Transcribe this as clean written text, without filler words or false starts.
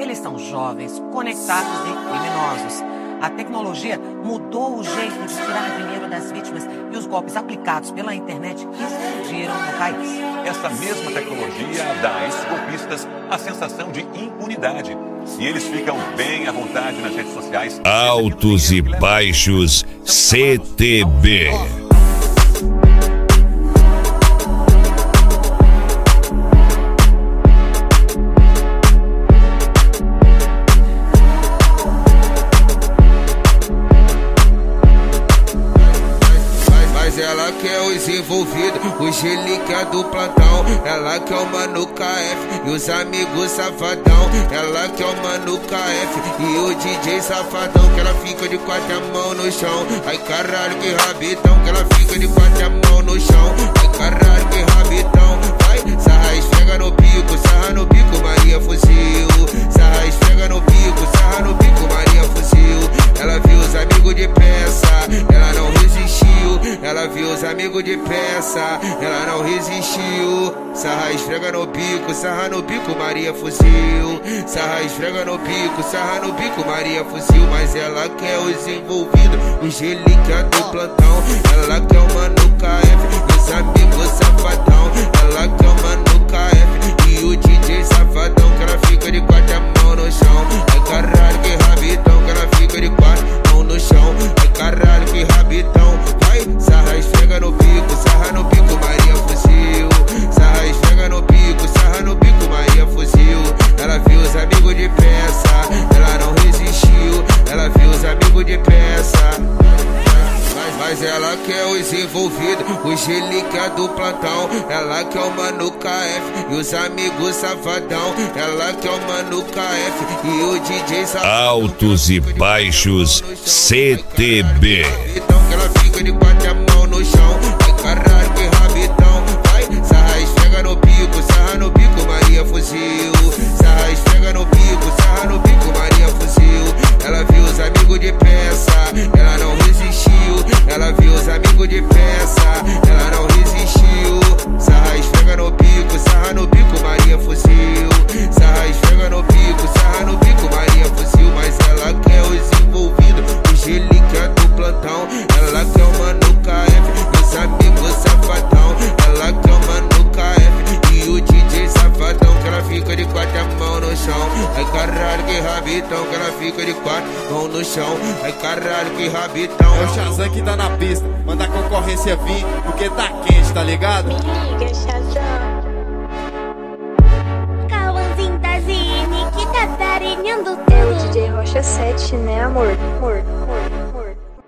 Eles são jovens, conectados e criminosos. A tecnologia mudou o jeito de tirar dinheiro das vítimas e os golpes aplicados pela internet explodiram no país. Essa mesma tecnologia dá a esses golpistas a sensação de impunidade. E eles ficam bem à vontade nas redes sociais. Altos e Baixos CTB. Ela que é os envolvidos, o Gelica do plantão. Ela que é o Mano KF e os amigos safadão. Ela que é o Mano KF e o DJ safadão. Que ela fica de quatro mãos no chão. Ai caralho que rabitão. Que ela fica de quatro mãos no chão. Ai caralho que rabitão. Vai, sarra esfrega no bico, sarra no bico, Maria fuzil. Sarra esfrega no bico, sarra no bico, Maria fuzil. Ela viu os amigos de peça, ela não resistiu. Ela viu os amigos de peça, ela não resistiu. Sarra esfrega no bico, Maria fuzil. Sarra esfrega no bico, Maria fuzil. Mas ela quer os envolvidos, o Gelica do plantão. Ela quer o Mano KF e os amigos safadão. Ela quer o Mano KF e o DJ safadão. Que ela fica de quatro mãos no chão. Ai caralho que rabitão. Que ela fica de quatro mãos no chão. Ai caralho que rabitão. Vai, sarra esfrega no bico, Maria fuzil. Sarra esfrega no bico, Maria fuzil. Ela viu os amigos de peça, ela não resistiu. Ela viu os amigos de peça. Mas ela quer os envolvidos, o Gelica do plantão. Ela quer o Mano KF e os amigos safadão. Ela quer o Mano KF e o DJ safadão. Altos e Baixos CTB. Que ela fica de quatro mãos no chão. Ai caralho que rabitão. Vai, sarra esfrega no bico, Maria fuzil. Sarra esfrega no bico, Maria fuzil. Ela viu os amigos de peça, ela não resistiu. Ela viu os amigos de peça, ela não resistiu. Sarra esfrega no bico, Maria fuzil. Sarra esfrega no bico, Maria fuzil. Mas ela quer os envolvidos, o Gelica do plantão. Ela quer o Mano KF e os amigos safadão. Ela quer o Mano KF e o DJ safadão. Que ela fica de quatro mãos no chão. Ai caralho que rabitão. Que ela fica de quatro mãos no chão. Ai caralho que rabitão. É o Shazam que tá na pista, manda a concorrência vir, porque tá quente, tá ligado? Me liga, Shazam. Cauãzinho da Zine que tá tarinhando o teu. É o DJ Rocha 7, né amor?